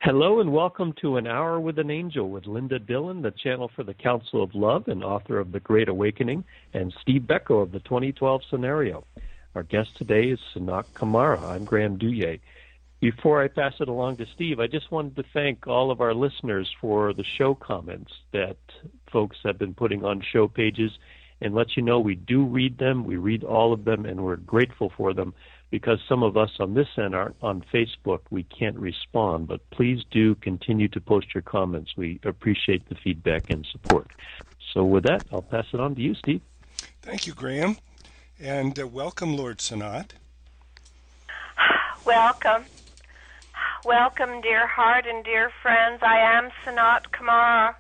Hello and welcome to An Hour with an Angel with Linda Dillon, the channel for the Council of Love and author of The Great Awakening, and Steve Becko of the 2012 Scenario. Our guest today is Sanat Kumara. I'm Graham Duye. Before I pass it along to Steve, I just wanted to thank all of our listeners for the show comments that folks have been putting on show pages, and let you know we do read them. We read all of them, and we're grateful for them. Because some of us on this end are on Facebook, we can't respond, but please do continue to post your comments. We appreciate the feedback and support. So with that, I'll pass it on to you, Steve. Thank you, Graham, and welcome, Lord Sanat. Welcome. Welcome, dear heart and dear friends. I am Sanat Kumara,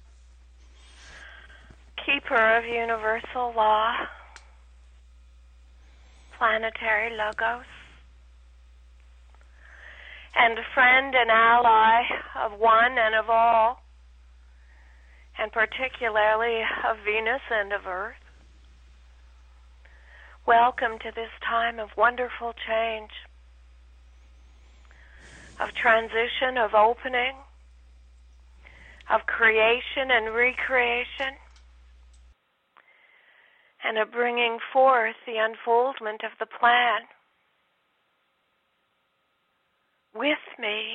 keeper of universal law, planetary logos, and a friend and ally of one and of all, and particularly of Venus and of Earth. Welcome to this time of wonderful change, of transition, of opening, of creation and recreation, and of bringing forth the unfoldment of the plan with me.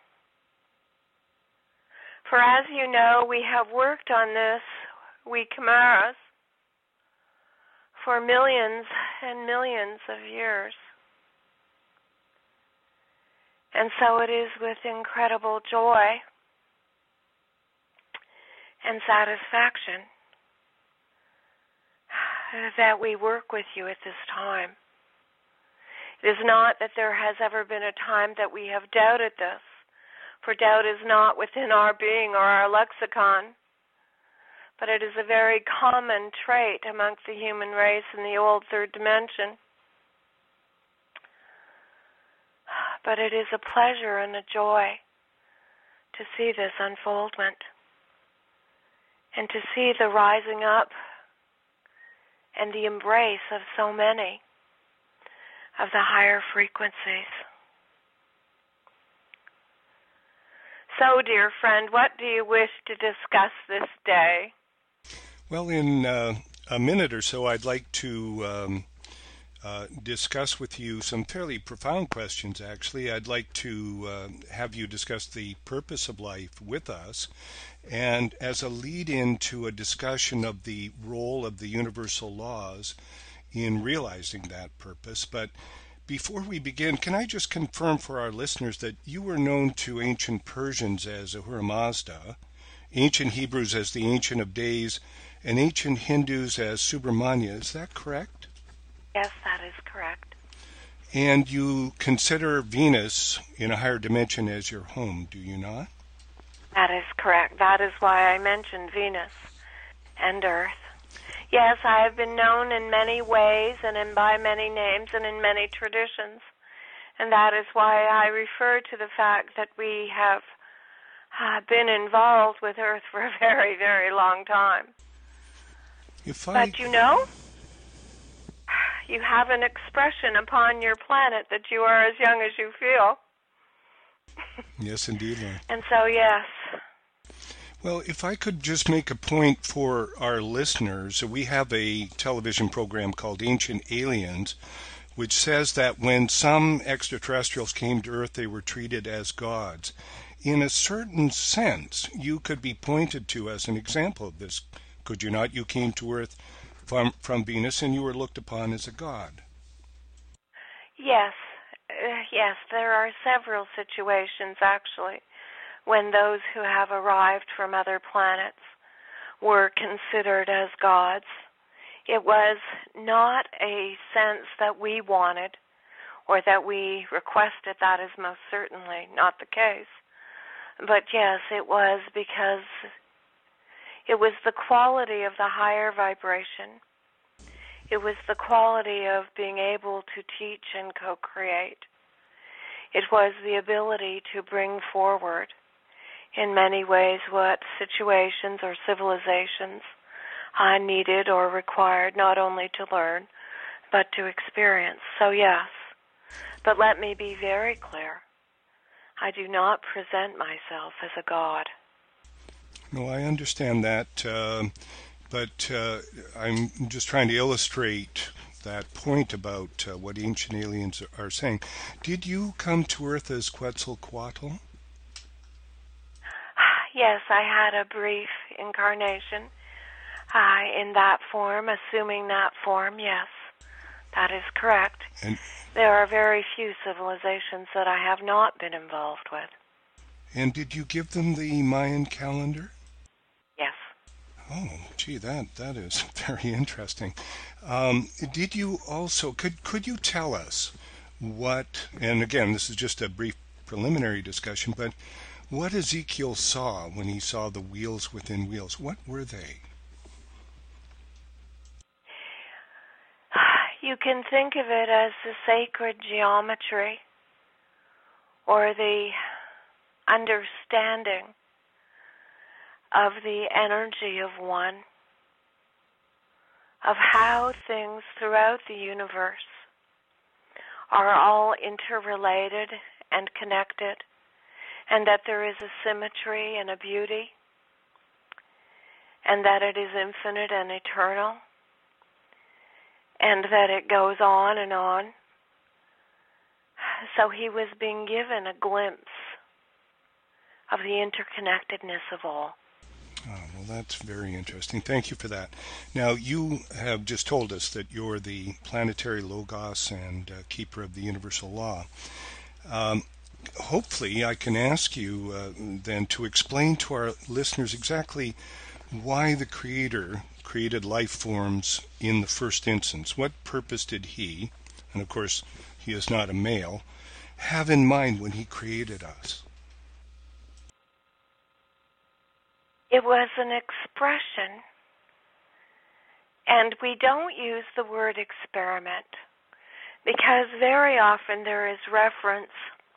For as you know, we have worked on this, we Kumaras, for millions and millions of years. And so it is with incredible joy and satisfaction that we work with you at this time. It is not that there has ever been a time that we have doubted this, for doubt is not within our being or our lexicon, but it is a very common trait amongst the human race in the old third dimension. But it is a pleasure and a joy to see this unfoldment and to see the rising up and the embrace of so many of the higher frequencies. So, dear friend, what do you wish to discuss this day? Well, in a minute or so, I'd like to discuss with you some fairly profound questions, actually. I'd like to have you discuss the purpose of life with us, and as a lead-in to a discussion of the role of the universal laws in realizing that purpose. But before we begin, can I just confirm for our listeners that you were known to ancient Persians as Ahura Mazda, ancient Hebrews as the Ancient of Days, and ancient Hindus as Subramanya. Is that correct? Yes, that is correct. And you consider Venus in a higher dimension as your home, do you not? That is correct. That is why I mentioned Venus and Earth. Yes, I have been known in many ways and by many names and in many traditions. And that is why I refer to the fact that we have been involved with Earth for a very, very long time. But you know, you have an expression upon your planet that you are as young as you feel. Yes, indeed. And so, yes. Well, if I could just make a point for our listeners, we have a television program called Ancient Aliens, which says that when some extraterrestrials came to Earth, they were treated as gods. In a certain sense, you could be pointed to as an example of this, could you not? You came to Earth from Venus and you were looked upon as a god. Yes. Yes, there are several situations, actually, when those who have arrived from other planets were considered as gods. It was not a sense that we wanted or that we requested. That is most certainly not the case. But yes, it was because it was the quality of the higher vibration. It was the quality of being able to teach and co-create. It was the ability to bring forward in many ways what situations or civilizations I needed or required not only to learn, but to experience. So yes, but let me be very clear. I do not present myself as a god. No, I understand that, but I'm just trying to illustrate that point about what ancient aliens are saying. Did you come to Earth as Quetzalcoatl? Yes, I had a brief incarnation in that form, assuming that form, yes. That is correct. And there are very few civilizations that I have not been involved with. And did you give them the Mayan calendar? Yes. Oh, gee, that is very interesting. Did you also, could you tell us what, and again, this is just a brief preliminary discussion, but what Ezekiel saw when he saw the wheels within wheels, what were they? You can think of it as the sacred geometry or the understanding of the energy of one, of how things throughout the universe are all interrelated and connected, and that there is a symmetry and a beauty, and that it is infinite and eternal, and that it goes on and on. So he was being given a glimpse of the interconnectedness of all. Oh, well, that's very interesting. Thank you for that. Now, you have just told us that you're the planetary logos and keeper of the universal law. Hopefully, I can ask you then to explain to our listeners exactly why the Creator created life forms in the first instance. What purpose did He, and of course He is not a male, have in mind when He created us? It was an expression, and we don't use the word experiment because very often there is reference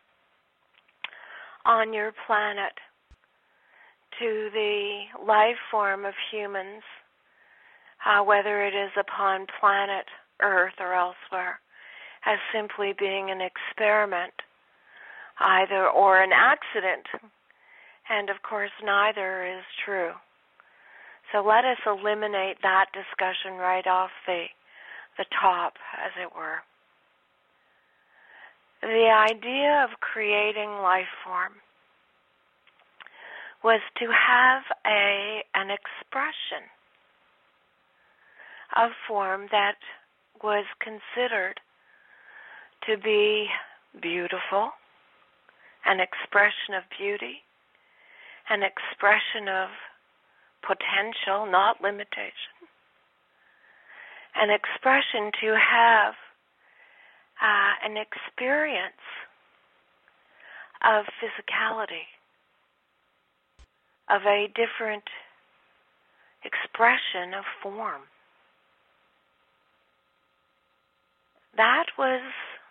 on your planet to the life form of humans, whether it is upon planet Earth or elsewhere, as simply being an experiment, either or an accident. And of course, neither is true. So let us eliminate that discussion right off the top, as it were. The idea of creating life form was to have an expression of form that was considered to be beautiful, an expression of beauty, an expression of potential, not limitation, an expression to have an experience of physicality, of a different expression of form. That was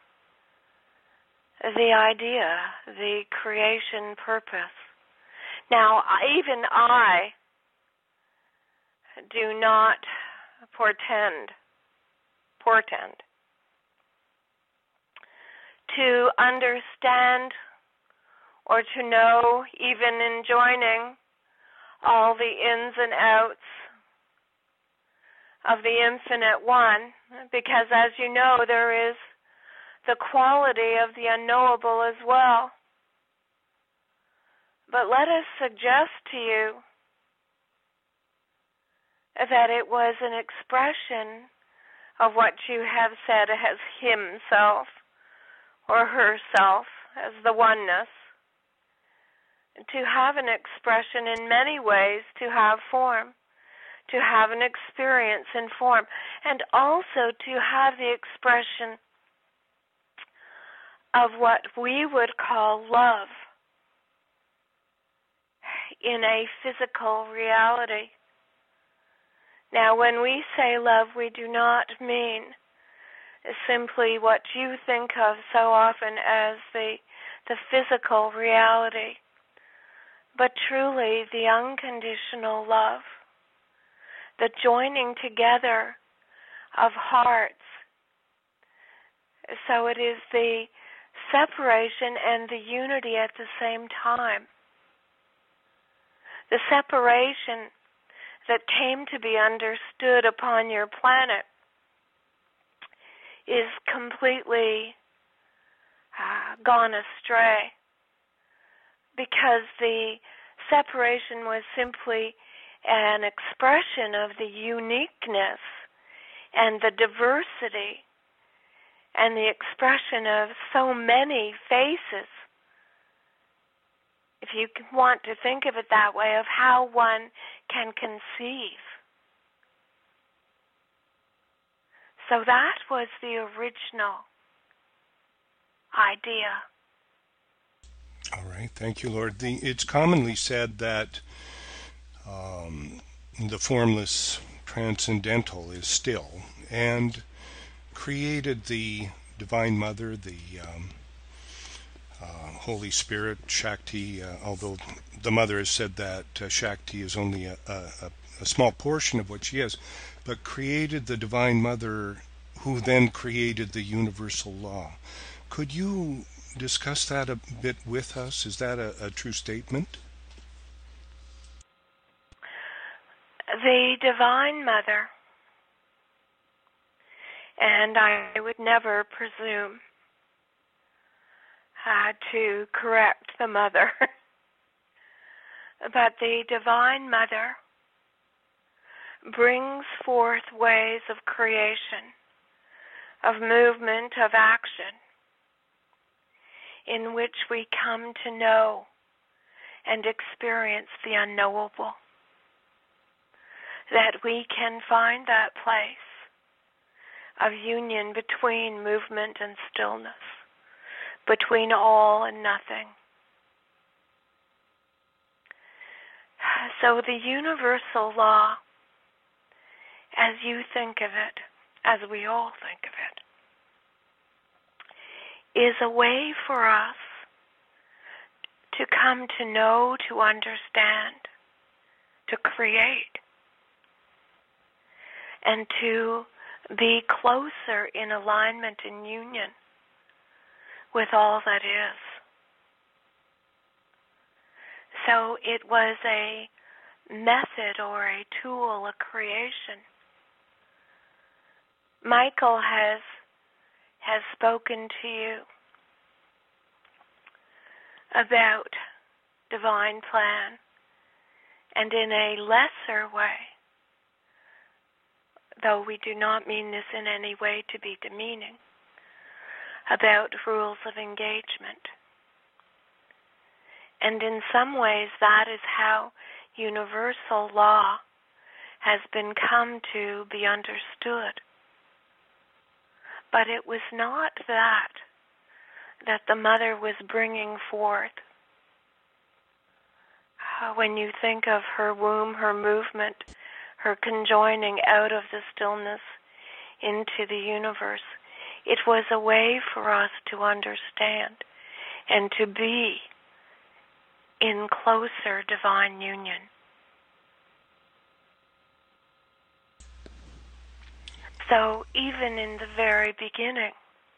the idea, the creation purpose. Now, even I do not portend to understand or to know, even in joining all the ins and outs of the infinite one, because as you know, there is the quality of the unknowable as well. But let us suggest to you that it was an expression of what you have said as himself or herself, as the oneness, to have an expression in many ways, to have form, to have an experience in form, and also to have the expression of what we would call love in a physical reality. Now, when we say love, we do not mean simply what you think of so often as the physical reality, but truly the unconditional love, the joining together of hearts. So it is the separation and the unity at the same time. The separation that came to be understood upon your planet is completely gone astray, because the separation was simply an expression of the uniqueness and the diversity and the expression of so many faces, if you want to think of it that way, of how one can conceive. So that was the original idea. All right, thank you, Lord. It's commonly said that the formless transcendental is still, and created the Divine Mother, the Holy Spirit, Shakti, although the Mother has said that Shakti is only a small portion of what she is, but created the Divine Mother, who then created the universal law. Could you discuss that a bit with us? Is that a true statement? The Divine Mother, and I would never presume to correct the Mother, but the Divine Mother brings forth ways of creation, of movement, of action, in which we come to know and experience the unknowable. That we can find that place of union between movement and stillness, between all and nothing. So the universal law, as you think of it, as we all think of it, is a way for us to come to know, to understand, to create, and to be closer in alignment and union with all that is. So it was a method or a tool, a creation. Michael has spoken to you about divine plan, and in a lesser way, though we do not mean this in any way to be demeaning, about rules of engagement. And in some ways, that is how universal law has been come to be understood. But it was not that the Mother was bringing forth. When you think of her womb, her movement, her conjoining out of the stillness into the universe, it was a way for us to understand and to be in closer divine union. So even in the very beginning,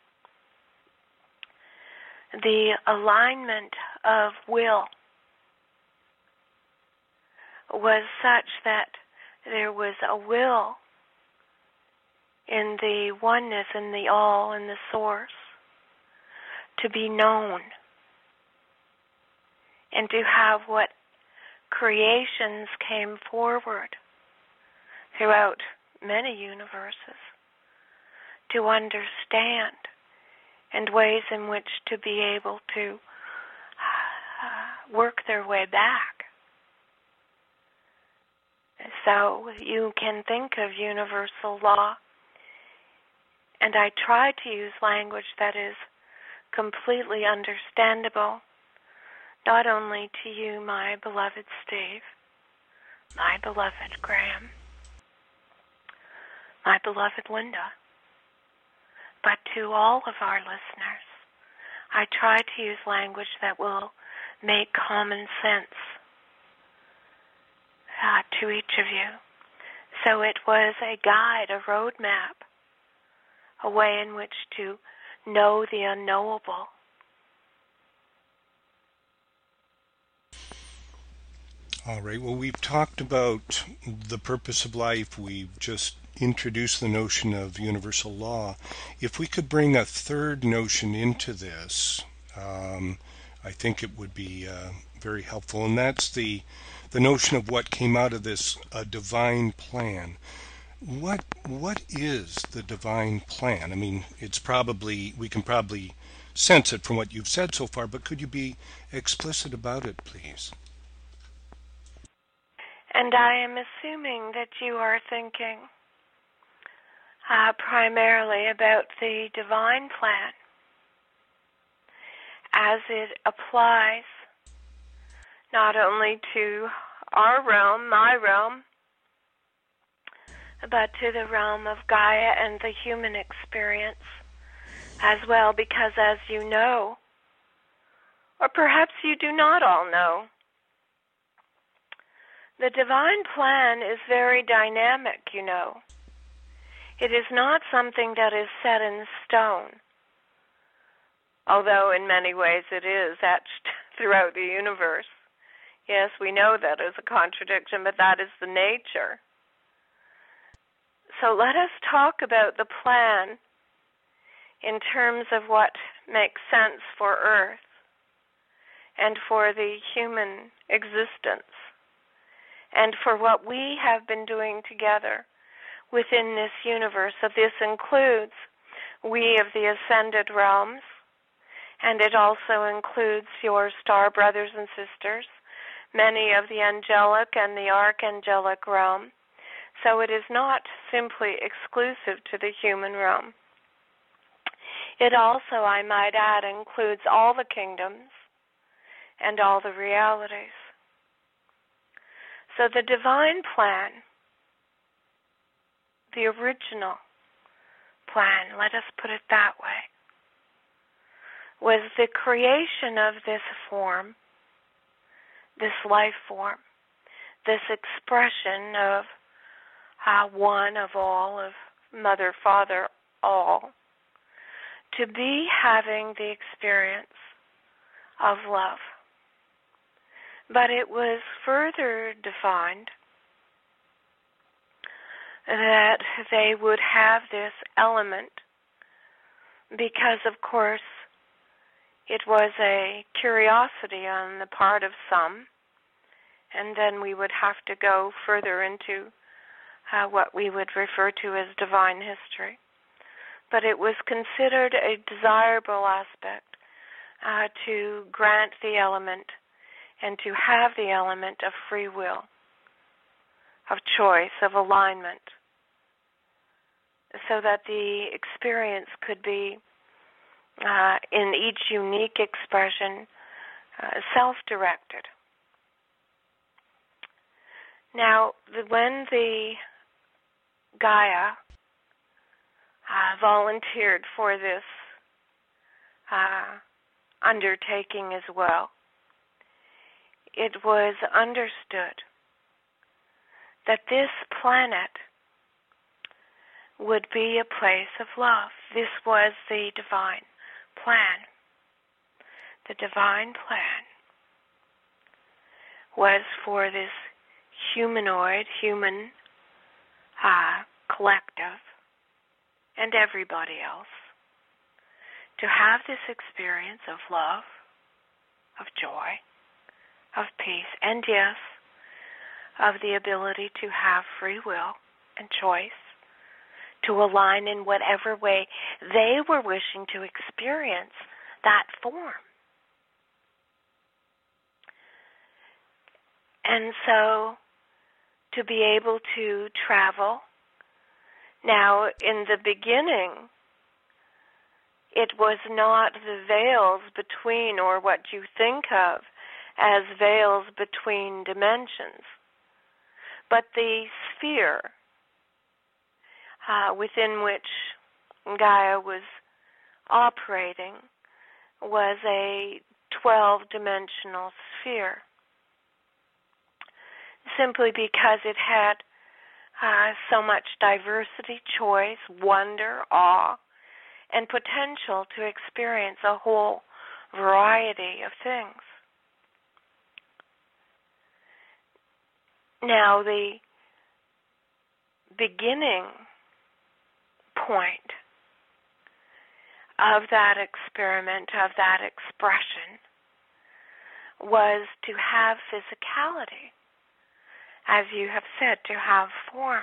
the alignment of will was such that there was a will in the oneness, in the all, in the source, to be known and to have what creations came forward throughout many universes to understand, and ways in which to be able to work their way back. So you can think of universal law, and I try to use language that is completely understandable, not only to you, my beloved Steve, my beloved Graham, my beloved Linda, but to all of our listeners. I try to use language that will make common sense to each of you. So it was a guide, a roadmap, a way in which to know the unknowable All right. Well, we've talked about the purpose of life. We've just introduced the notion of universal law. If we could bring a third notion into this, I think it would be very helpful, and that's the notion of what came out of this a divine plan. What is the divine plan? I mean, it's probably we can probably sense it from what you've said so far, but could you be explicit about it, please? And I am assuming that you are thinking primarily about the divine plan as it applies not only to our realm, my realm, but to the realm of Gaia and the human experience as well, because as you know, or perhaps you do not all know, the divine plan is very dynamic, you know. It is not something that is set in stone, although in many ways it is etched throughout the universe. Yes, we know that is a contradiction, but that is the nature. So let us talk about the plan in terms of what makes sense for Earth and for the human existence and for what we have been doing together within this universe. So this includes we of the ascended realms, and it also includes your star brothers and sisters, many of the angelic and the archangelic realm. So it is not simply exclusive to the human realm. It also, I might add, includes all the kingdoms and all the realities. So the divine plan, the original plan, let us put it that way, was the creation of this form, this life form, this expression of one of all, of Mother, Father, all, to be having the experience of love. But it was further defined that they would have this element because, of course, it was a curiosity on the part of some, and then we would have to go further into what we would refer to as divine history. But it was considered a desirable aspect to grant the element and to have the element of free will, of choice, of alignment, so that the experience could be, in each unique expression, self-directed. Now, when the Gaia volunteered for this undertaking as well, it was understood that this planet would be a place of love. This was the divine plan. The divine plan was for this humanoid, human collective, and everybody else to have this experience of love, of joy, of peace, and yes, of the ability to have free will and choice, to align in whatever way they were wishing to experience that form. And so to be able to travel. Now, in the beginning, it was not the veils between, or what you think of as veils between dimensions, but the sphere within which Gaia was operating was a 12-dimensional sphere, simply because it had so much diversity, choice, wonder, awe, and potential to experience a whole variety of things. Now, the beginning point of that experiment, of that expression, was to have physicality, as you have said, to have form.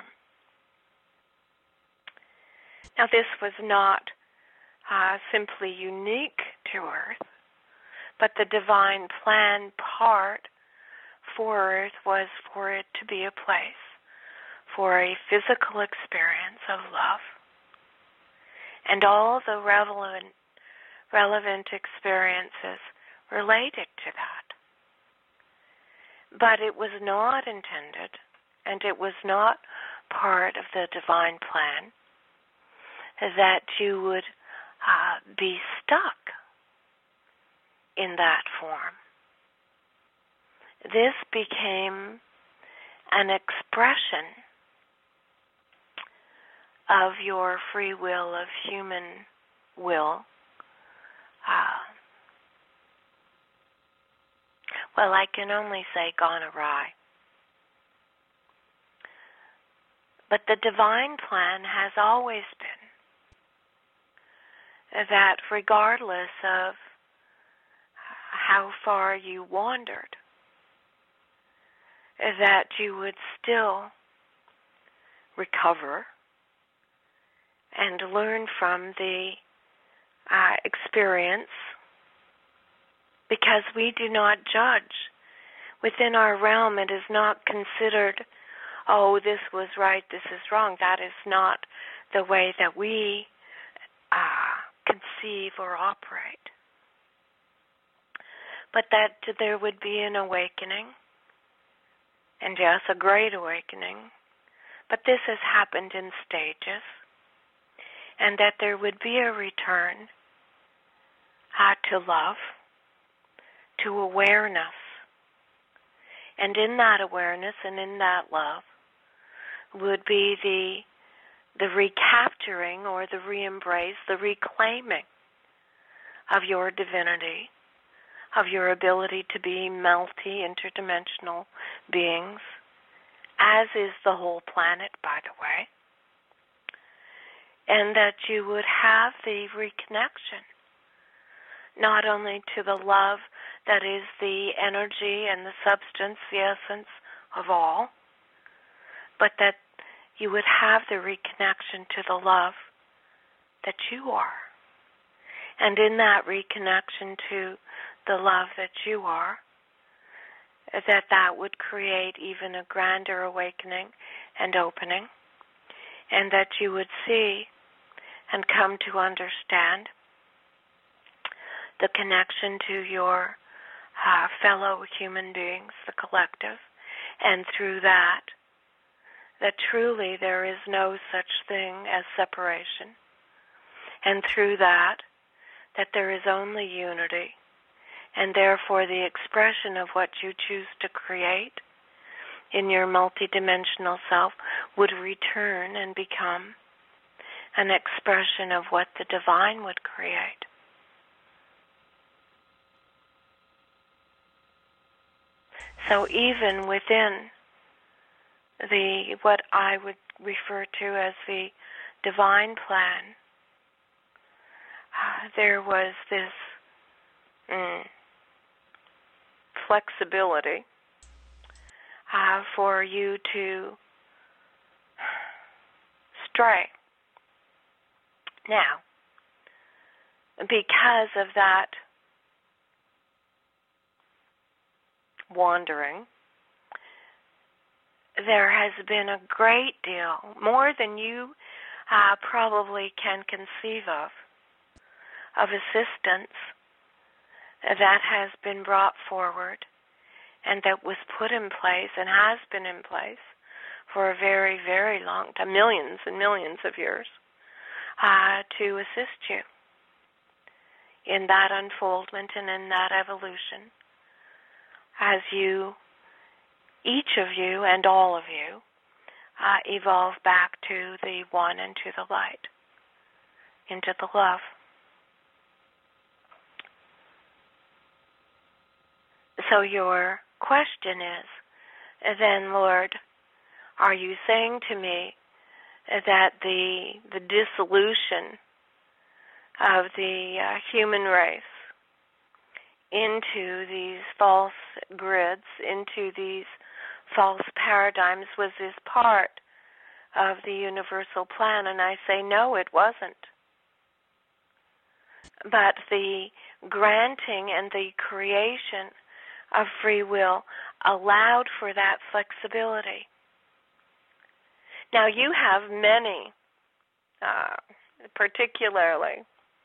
Now, this was not simply unique to Earth, but the divine plan part for Earth was for it to be a place for a physical experience of love. And all the relevant experiences related to that. But it was not intended, and it was not part of the divine plan, that you would be stuck in that form. This became an expression of your free will, of human will. Well, I can only say gone awry. But the divine plan has always been that regardless of how far you wandered, that you would still recover and learn from the experience, because we do not judge. Within our realm, it is not considered, oh, this was right, this is wrong. That is not the way that we conceive or operate. But that there would be an awakening, and yes, a great awakening, but this has happened in stages, and that there would be a return to love, to awareness. And in that awareness and in that love would be the recapturing or the re-embrace, the reclaiming of your divinity, of your ability to be multi-interdimensional beings, as is the whole planet, by the way, and that you would have the reconnection, not only to the love that is the energy and the substance, the essence of all, but that you would have the reconnection to the love that you are. And in that reconnection to the love that you are, that would create even a grander awakening and opening, and that you would see and come to understand the connection to your fellow human beings, the collective, and through that truly there is no such thing as separation, and through that there is only unity, and therefore the expression of what you choose to create in your multidimensional self would return and become an expression of what the divine would create. So even within what I would refer to as the divine plan, there was this flexibility for you to stray. Now, because of that wandering, there has been a great deal, more than you probably can conceive of assistance that has been brought forward and that was put in place and has been in place for a very, very long time, millions and millions of years, to assist you in that unfoldment and in that evolution as you, each of you and all of you, evolve back to the one and to the light, into the love. So your question is, then, Lord, are you saying to me that the dissolution of the human race into these false grids, into these false paradigms, was this part of the universal plan? And I say, no, it wasn't. But the granting and the creation of free will allowed for that flexibility. Now, you have many, particularly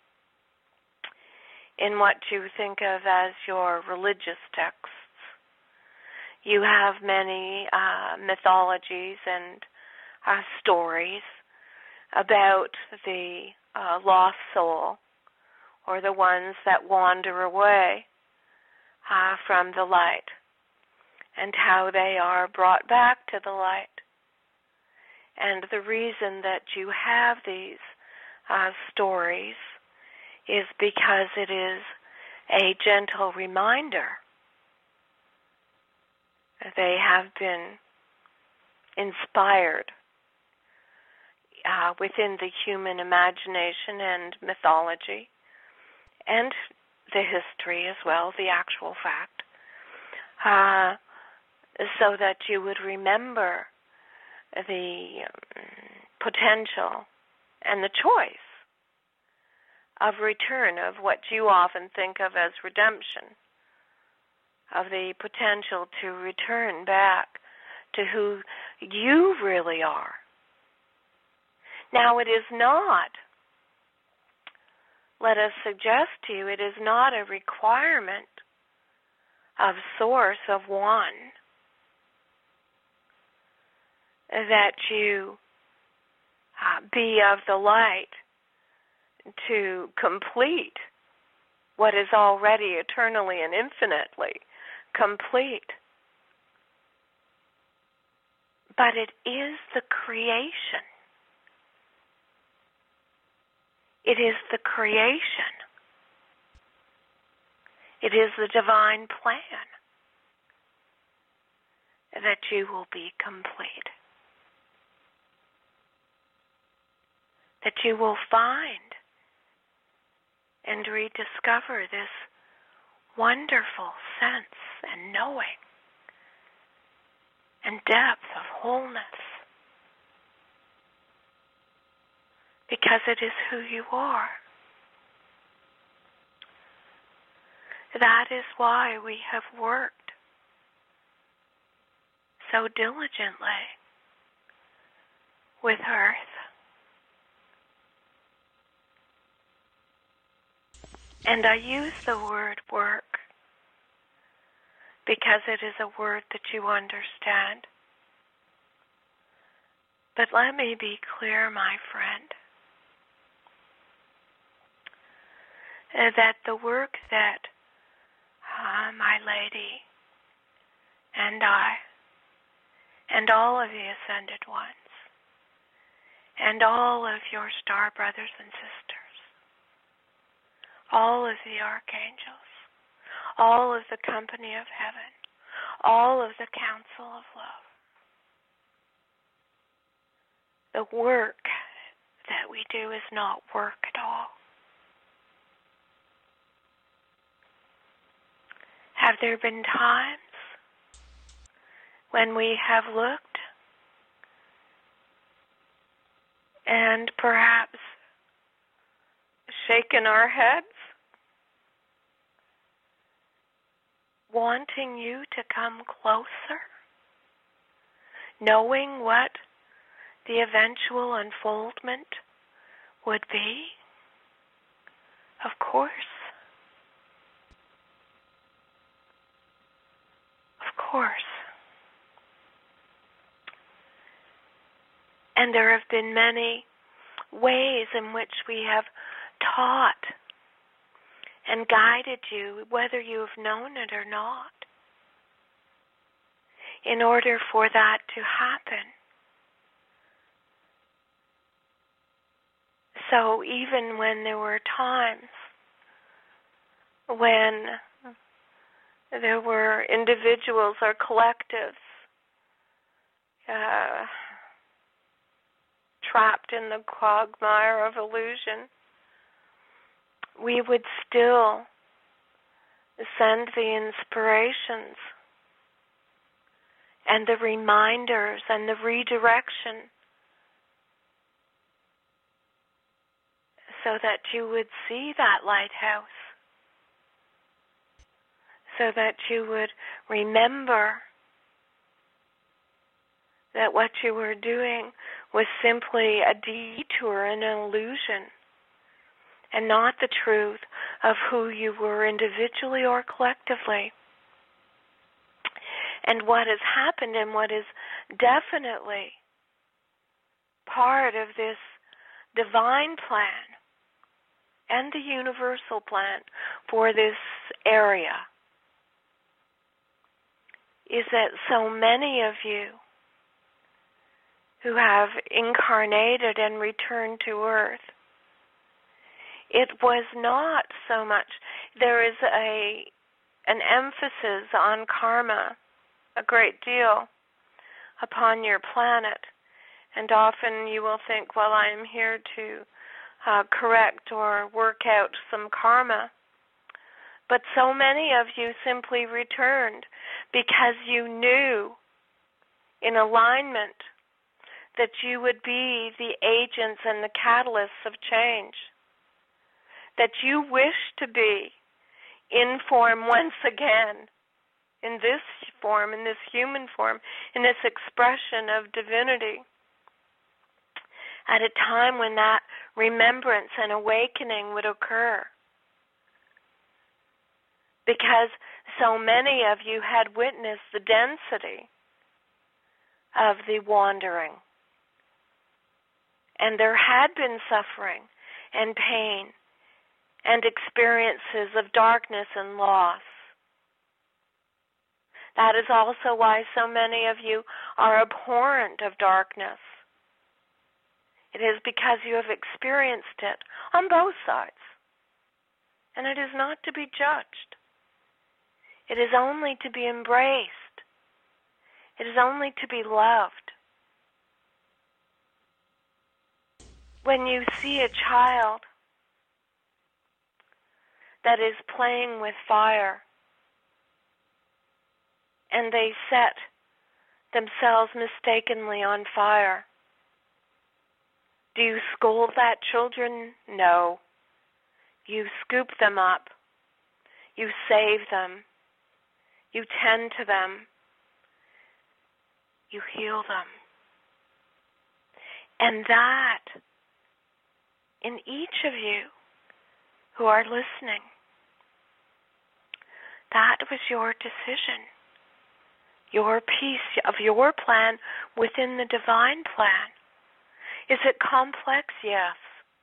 in what you think of as your religious texts, you have many mythologies and stories about the lost soul, or the ones that wander away from the light, and how they are brought back to the light. And the reason that you have these stories is because it is a gentle reminder. They have been inspired within the human imagination and mythology, and the history as well, the actual fact, so that you would remember the potential and the choice of return, of what you often think of as redemption, of the potential to return back to who you really are. Now, it is not, let us suggest to you, it is not a requirement of Source, of One, that you be of the light to complete what is already eternally and infinitely complete. But it is the creation. It is the creation. It is the divine plan that you will be complete. That you will find and rediscover this wonderful sense and knowing and depth of wholeness, because it is who you are. That is why we have worked so diligently with Earth. And I use the word work because it is a word that you understand. But let me be clear, my friend, that the work that my lady and I and all of the Ascended Ones and all of your star brothers and sisters, all of the archangels, all of the company of heaven, all of the council of love, the work that we do is not work at all. Have there been times when we have looked and perhaps shaken our heads, wanting you to come closer, knowing what the eventual unfoldment would be? Of course. Of course. And there have been many ways in which we have taught and guided you, whether you have known it or not, in order for that to happen. So even when there were times when there were individuals or collectives trapped in the quagmire of illusion, we would still send the inspirations and the reminders and the redirection so that you would see that lighthouse, so that you would remember that what you were doing was simply a detour, an illusion, and not the truth of who you were individually or collectively. And what has happened, and what is definitely part of this divine plan and the universal plan for this area, is that so many of you who have incarnated and returned to Earth, it was not so much, there is an emphasis on karma, a great deal, upon your planet. And often you will think, well, I am here to correct or work out some karma. But so many of you simply returned because you knew in alignment that you would be the agents and the catalysts of change, that you wish to be in form once again, in this form, in this human form, in this expression of divinity, at a time when that remembrance and awakening would occur. Because so many of you had witnessed the density of the wandering. And there had been suffering and pain and experiences of darkness and loss. That is also why so many of you are abhorrent of darkness. It is because you have experienced it on both sides. And it is not to be judged. It is only to be embraced. It is only to be loved. When you see a child that is playing with fire and they set themselves mistakenly on fire, do you scold that children? No. You scoop them up. You save them. You tend to them. You heal them. And that, in each of you who are listening, that was your decision, your piece of your plan within the divine plan. Is it complex? Yes.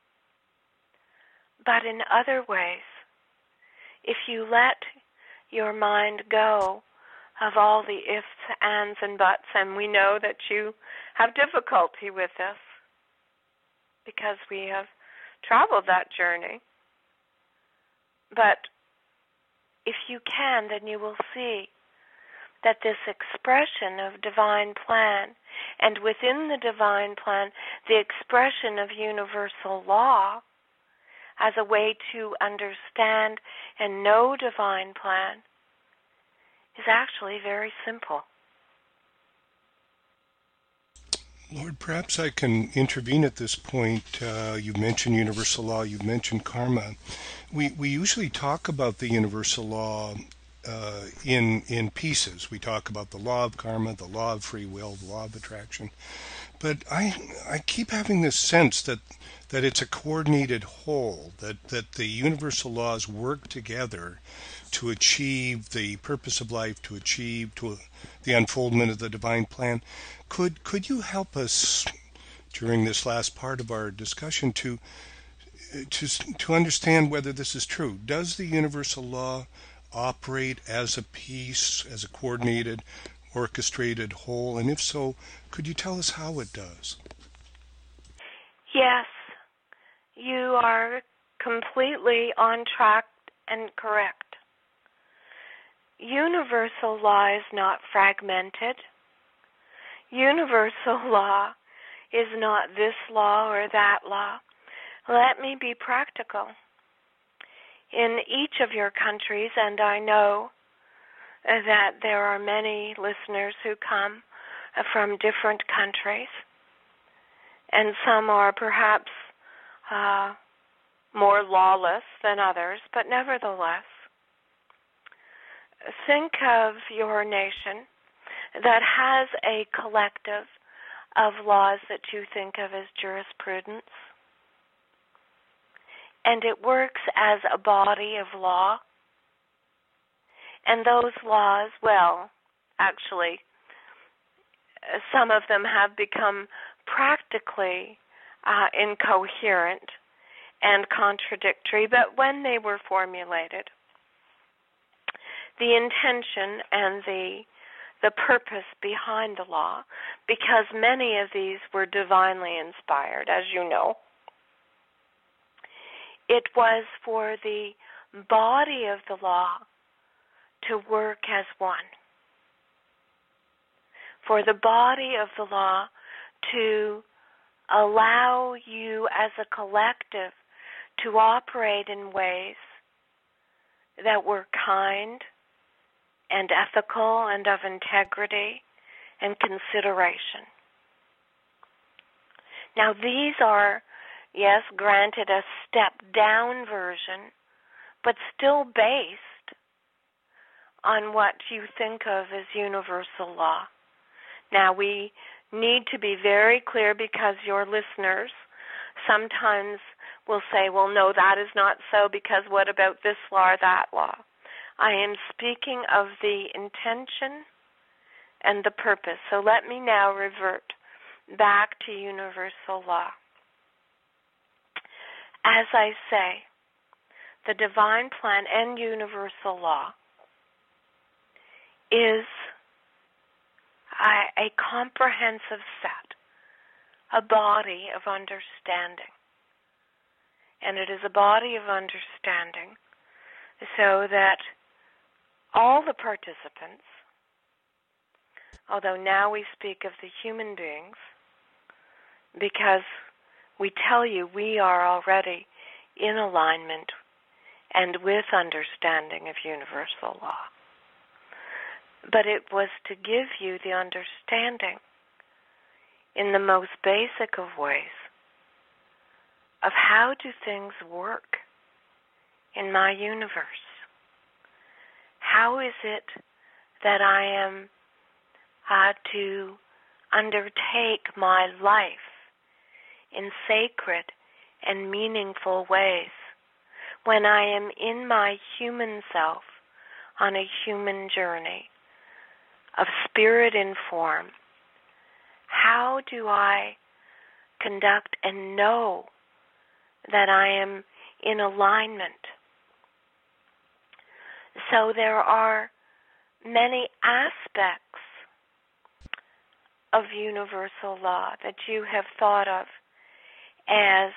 But in other ways, if you let your mind go of all the ifs, ands, and buts, and we know that you have difficulty with this because we have traveled that journey. But if you can, then you will see that this expression of divine plan, and within the divine plan, the expression of universal law as a way to understand and know divine plan, is actually very simple. Lord, perhaps I can intervene at this point. You mentioned universal law, you mentioned karma. We usually talk about the universal law in pieces. We talk about the law of karma, the law of free will, the law of attraction. But I keep having this sense that it's a coordinated whole, that the universal laws work together to achieve the purpose of life, to achieve the unfoldment of the divine plan. Could you help us during this last part of our discussion to understand whether this is true? Does the universal law operate as a piece, as a coordinated, orchestrated whole? And if so, could you tell us how it does? Yes, you are completely on track and correct. Universal law is not fragmented. universal law is not this law or that law. Let me be practical. In each of your countries, and I know that there are many listeners who come from different countries, and some are perhaps more lawless than others, but nevertheless, think of your nation that has a collective of laws that you think of as jurisprudence, and it works as a body of law. And those laws, well, actually, some of them have become practically incoherent and contradictory, but when they were formulated, the intention and the purpose behind the law, because many of these were divinely inspired, as you know, it was for the body of the law to work as one, for the body of the law to allow you as a collective to operate in ways that were kind and ethical and of integrity and consideration. Now these are, yes, granted a step-down version, but still based on what you think of as universal law. Now we need to be very clear, because your listeners sometimes will say, well, no, that is not so, because what about this law or that law? I am speaking of the intention and the purpose. So let me now revert back to universal law. As I say, the divine plan and universal law is a comprehensive set, a body of understanding. And it is a body of understanding so that all the participants, although now we speak of the human beings, because we tell you we are already in alignment and with understanding of universal law. But it was to give you the understanding in the most basic of ways of how do things work in my universe. How is it that I am to undertake my life in sacred and meaningful ways when I am in my human self on a human journey of spirit in form? How do I conduct and know that I am in alignment? So there are many aspects of universal law that you have thought of as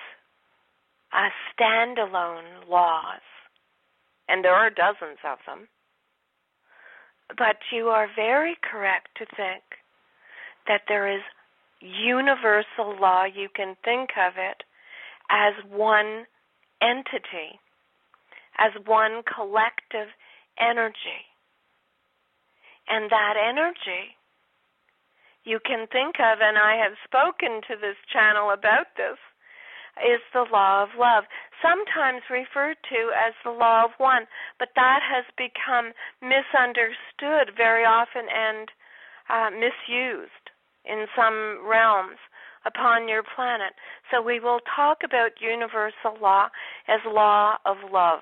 standalone laws, and there are dozens of them. But you are very correct to think that there is universal law. You can think of it as one entity, as one collective energy. And that energy you can think of, and I have spoken to this channel about this, is the law of love, sometimes referred to as the law of one, but that has become misunderstood very often and misused in some realms upon your planet. So we will talk about universal law as law of love.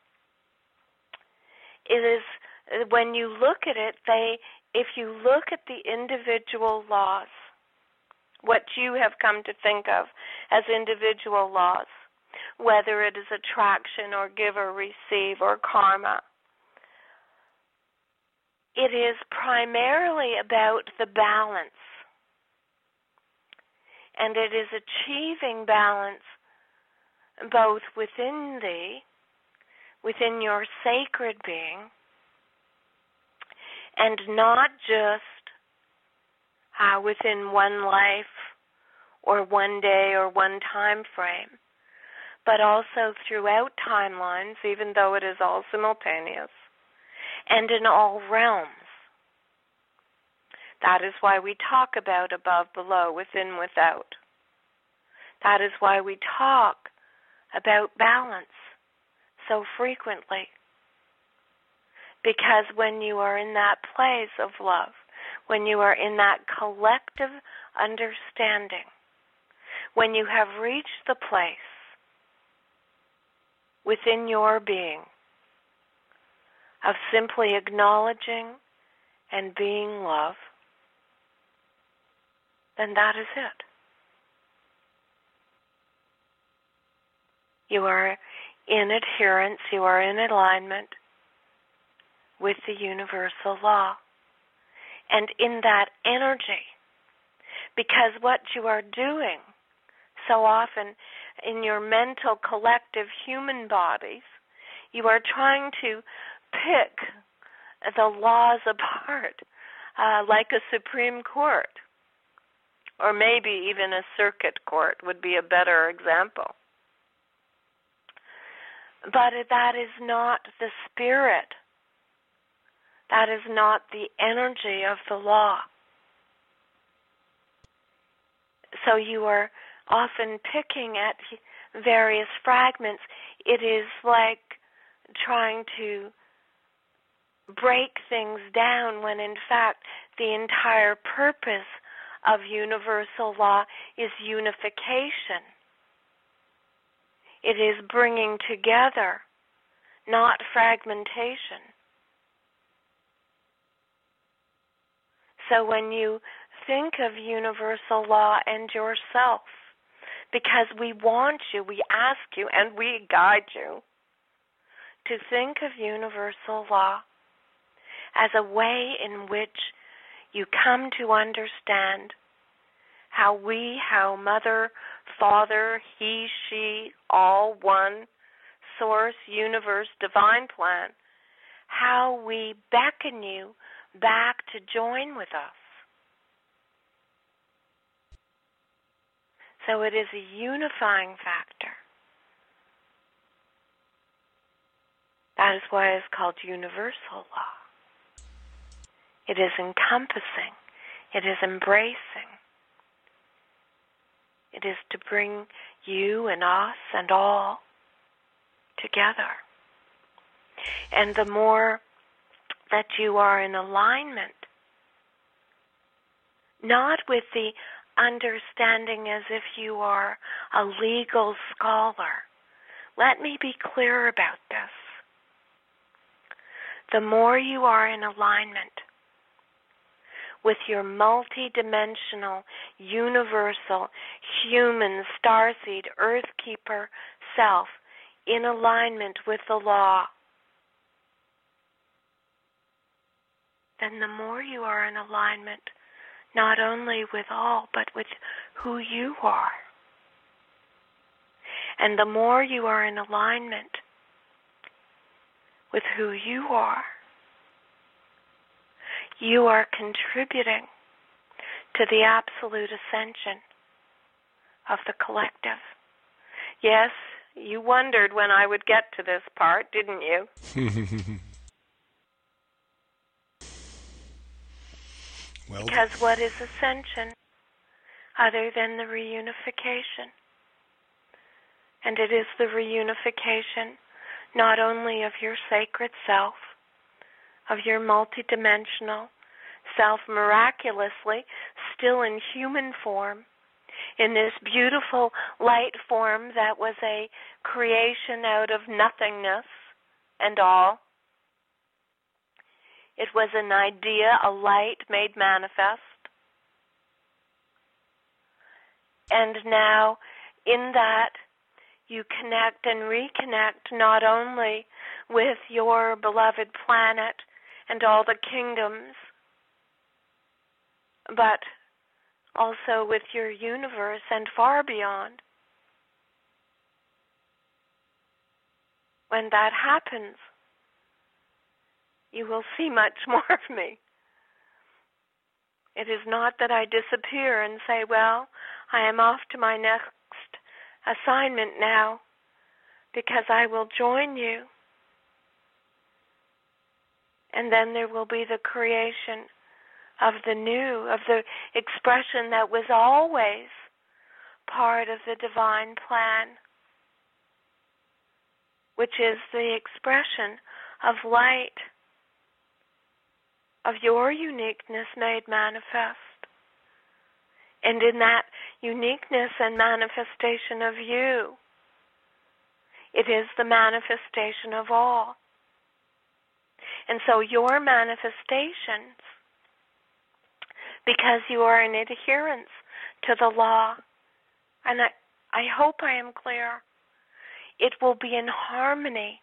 It is, when you look at it, if you look at the individual laws, what you have come to think of as individual laws, whether it is attraction or give or receive or karma, it is primarily about the balance. And it is achieving balance both within thee, within your sacred being, and not just within one life or one day or one time frame, but also throughout timelines, even though it is all simultaneous, and in all realms. That is why we talk about above, below, within, without. That is why we talk about balance so frequently. Because when you are in that place of love, when you are in that collective understanding, when you have reached the place within your being of simply acknowledging and being love, then that is it. You are in adherence, you are in alignment with the universal law. And in that energy, because what you are doing so often in your mental collective human bodies, you are trying to pick the laws apart like a Supreme Court, or maybe even a circuit court would be a better example. But that is not the spirit. That is not the energy of the law. So you are often picking at various fragments. It is like trying to break things down when in fact the entire purpose of universal law is unification. It is bringing together, not fragmentation. So when you think of universal law and yourself, because we want you, we ask you, and we guide you to think of universal law as a way in which you come to understand how mother, father, he, she, all one, source, universe, divine plan, how we beckon you back to join with us. So it is a unifying factor. That is why it's called universal law. It is encompassing. It is embracing. It is to bring you and us and all together. And the more that you are in alignment, not with the understanding as if you are a legal scholar. Let me be clear about this. The more you are in alignment with your multidimensional, universal, human, starseed, earthkeeper self, in alignment with the law, then the more you are in alignment, not only with all, but with who you are. And the more you are in alignment with who you are contributing to the absolute ascension of the collective. Yes, you wondered when I would get to this part, didn't you? Well, because what is ascension other than the reunification? And it is the reunification not only of your sacred self, of your multidimensional self miraculously still in human form, in this beautiful light form that was a creation out of nothingness and all. It was an idea, a light made manifest. And now, in that, you connect and reconnect not only with your beloved planet and all the kingdoms, but also with your universe and far beyond. When that happens, you will see much more of me. It is not that I disappear and say, well, I am off to my next assignment now, because I will join you. And then there will be the creation of the new, of the expression that was always part of the divine plan, which is the expression of light, of your uniqueness made manifest. And in that uniqueness and manifestation of you, it is the manifestation of all. And so your manifestations, because you are in adherence to the law, and I hope I am clear, it will be in harmony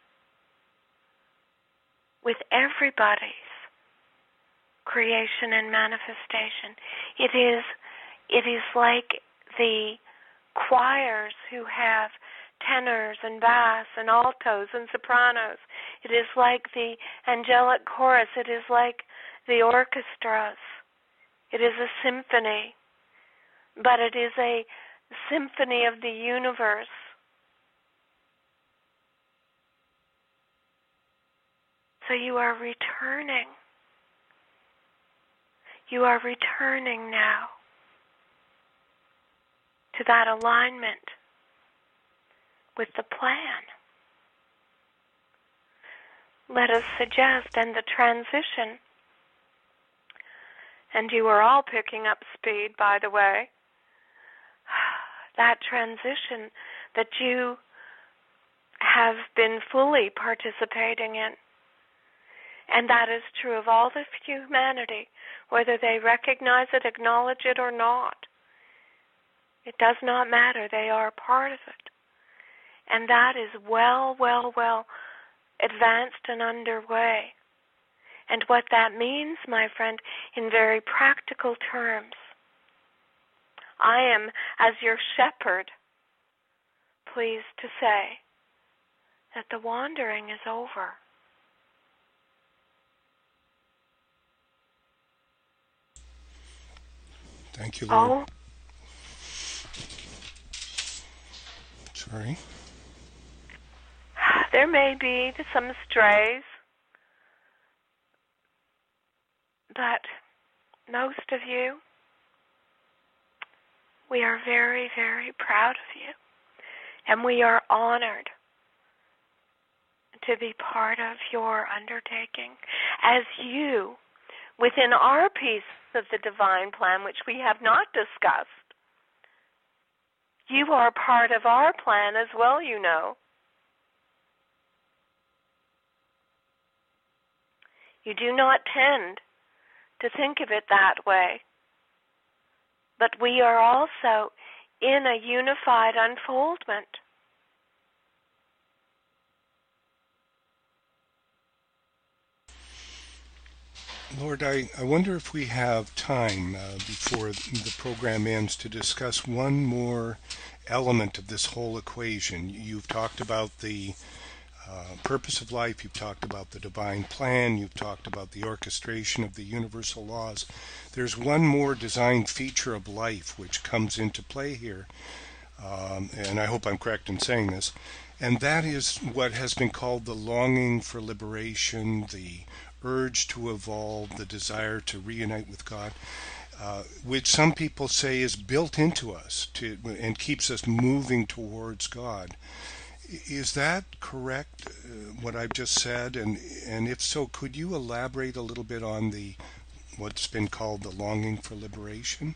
with everybody's creation and manifestation. It is like the choirs who have tenors and bass and altos and sopranos. It is like the angelic chorus. It is like the orchestras. It is a symphony, but it is a symphony of the universe. So you are returning. You are returning now to that alignment with the plan. Let us suggest, and the transition, and you are all picking up speed, by the way, that transition that you have been fully participating in. And that is true of all the humanity, whether they recognize it, acknowledge it, or not. It does not matter. They are part of it. And that is well advanced and underway. And what that means, my friend, in very practical terms, I am, as your shepherd, pleased to say that the wandering is over. Thank you, Lord. Oh. Sorry. There may be some strays, but most of you, we are very, very proud of you, and we are honored to be part of your undertaking as you, within our piece of the divine plan, which we have not discussed, you are part of our plan as well, you know. You do not tend to think of it that way, but we are also in a unified unfoldment. Lord, I wonder if we have time before the program ends to discuss one more element of this whole equation. You've talked about the purpose of life, you've talked about the divine plan, you've talked about the orchestration of the universal laws. There's one more design feature of life which comes into play here, and I hope I'm correct in saying this, and that is what has been called the longing for liberation, the urge to evolve, the desire to reunite with God, which some people say is built into us and keeps us moving towards God. Is that correct, what I've just said? And if so, could you elaborate a little bit on what's been called the longing for liberation?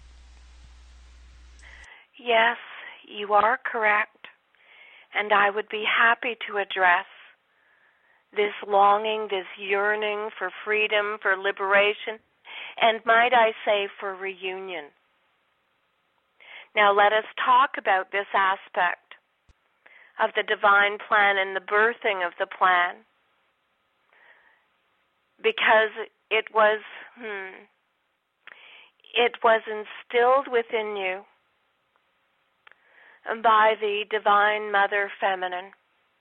Yes, you are correct. And I would be happy to address this longing, this yearning for freedom, for liberation, and might I say for reunion. Now let us talk about this aspect of the divine plan and the birthing of the plan, because it was instilled within you by the Divine Mother Feminine,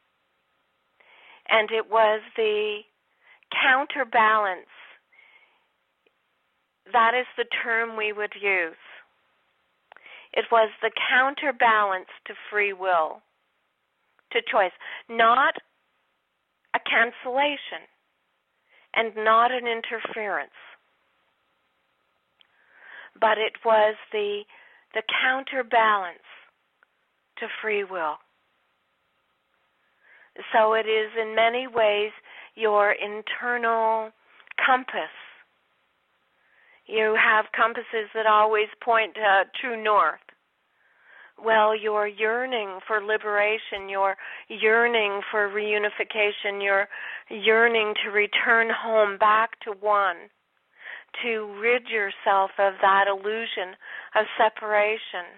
and it was the counterbalance, that is the term we would use. It was the counterbalance to free will, to choice, not a cancellation and not an interference, but it was the counterbalance to free will. So it is in many ways your internal compass. You have compasses that always point true north. Well, you're yearning for liberation, you're yearning for reunification, you're yearning to return home back to one, to rid yourself of that illusion of separation,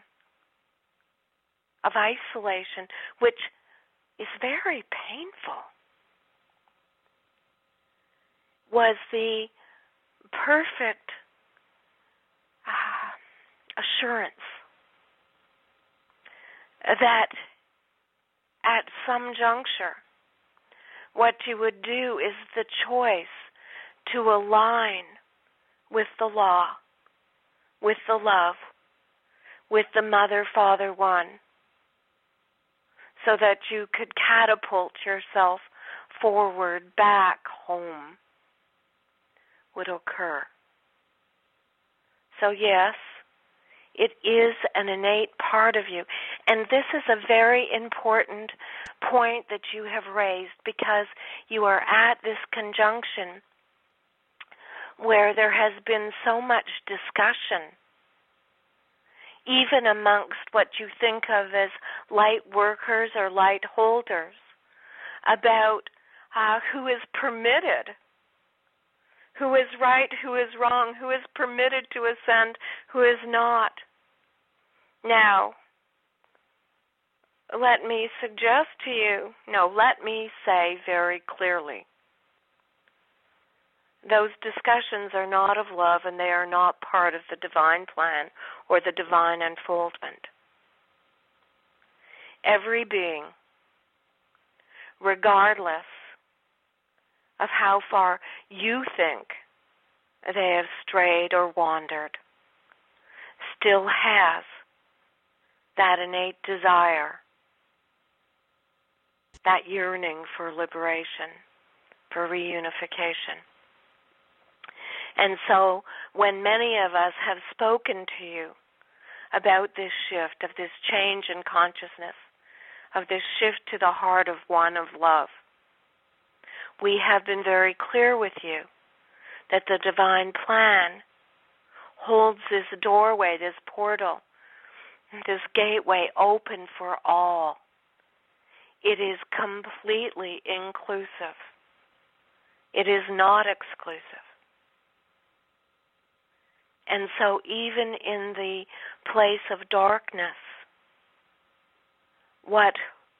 of isolation, which is very painful, was the perfect assurance that at some juncture, what you would do is the choice to align with the law, with the love, with the Mother, Father, One, so that you could catapult yourself forward, back home, would occur. So yes, it is an innate part of you. And this is a very important point that you have raised, because you are at this conjunction where there has been so much discussion, even amongst what you think of as light workers or light holders, about who is permitted, who is right, who is wrong, who is permitted to ascend, who is not. Now, let me say very clearly, those discussions are not of love, and they are not part of the divine plan or the divine unfoldment. Every being, regardless of how far you think they have strayed or wandered, still has that innate desire, that yearning for liberation, for reunification. And so when many of us have spoken to you about this shift, of this change in consciousness, of this shift to the heart of one, of love, we have been very clear with you that the divine plan holds this doorway, this portal, this gateway open for all. It is completely inclusive. It is not exclusive. And so even in the place of darkness, what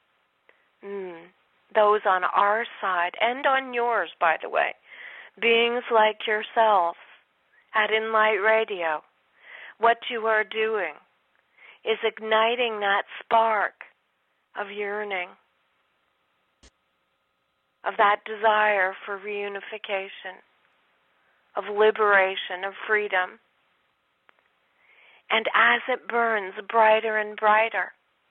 those on our side, and on yours, by the way, beings like yourself at Enlight Radio, what you are doing is igniting that spark of yearning, of that desire for reunification, of liberation, of freedom. And as it burns brighter and brighter,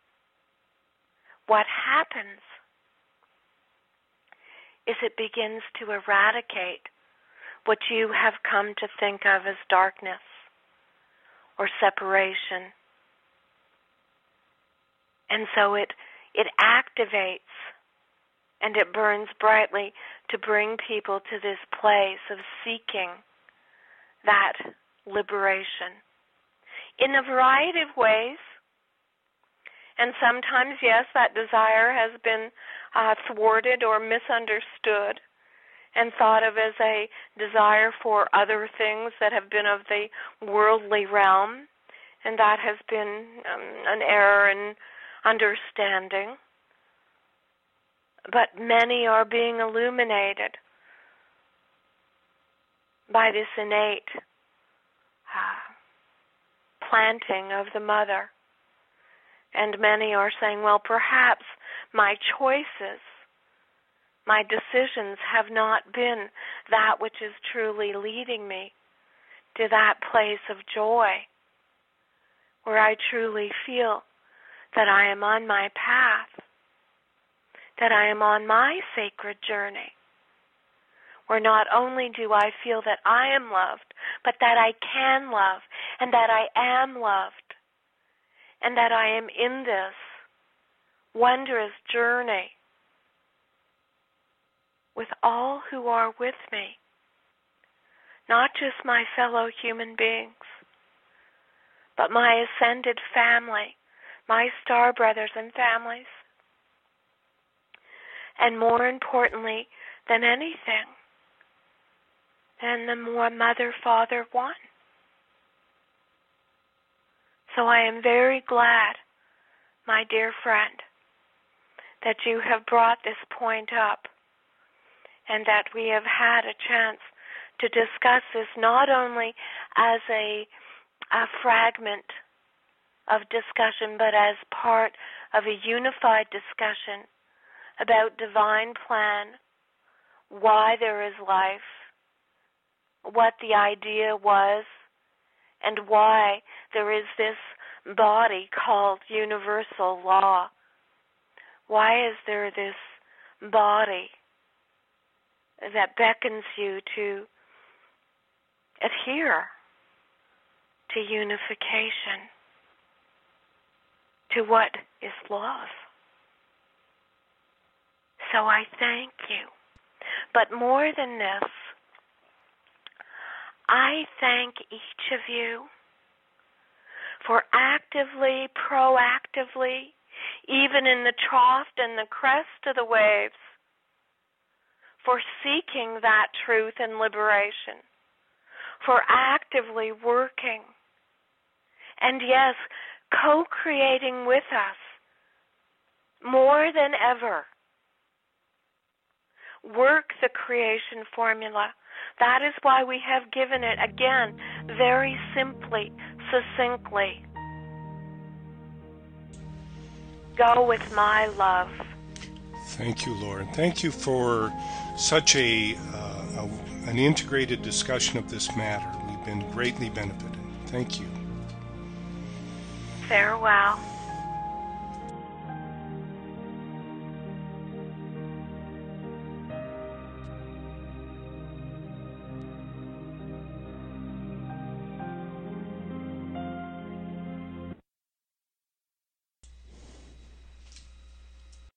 what happens is it begins to eradicate what you have come to think of as darkness or separation. And so it activates and it burns brightly to bring people to this place of seeking that liberation in a variety of ways. And sometimes, yes, that desire has been thwarted or misunderstood and thought of as a desire for other things that have been of the worldly realm, and that has been an error in understanding. But many are being illuminated by this innate planting of the Mother. And many are saying, well, perhaps my choices, my decisions have not been that which is truly leading me to that place of joy where I truly feel that I am on my path, that I am on my sacred journey, where not only do I feel that I am loved, but that I can love, and that I am loved, and that I am in this wondrous journey with all who are with me, not just my fellow human beings, but my ascended family, my star brothers and families, and more importantly than anything, than the more Mother, Father, One. So I am very glad, my dear friend, that you have brought this point up and that we have had a chance to discuss this not only as a fragment of discussion, but as part of a unified discussion about divine plan, why there is life, what the idea was, and why there is this body called universal law. Why is there this body that beckons you to adhere to unification, to what is love? So I thank you. But more than this, I thank each of you for actively, proactively, even in the trough and the crest of the waves, for seeking that truth and liberation, for actively working, and yes, co-creating with us more than ever. Work the creation formula. That is why we have given it, again, very simply, succinctly. Go with my love. Thank you, Lauren. Thank you for such an integrated discussion of this matter. We've been greatly benefited. Thank you. Farewell.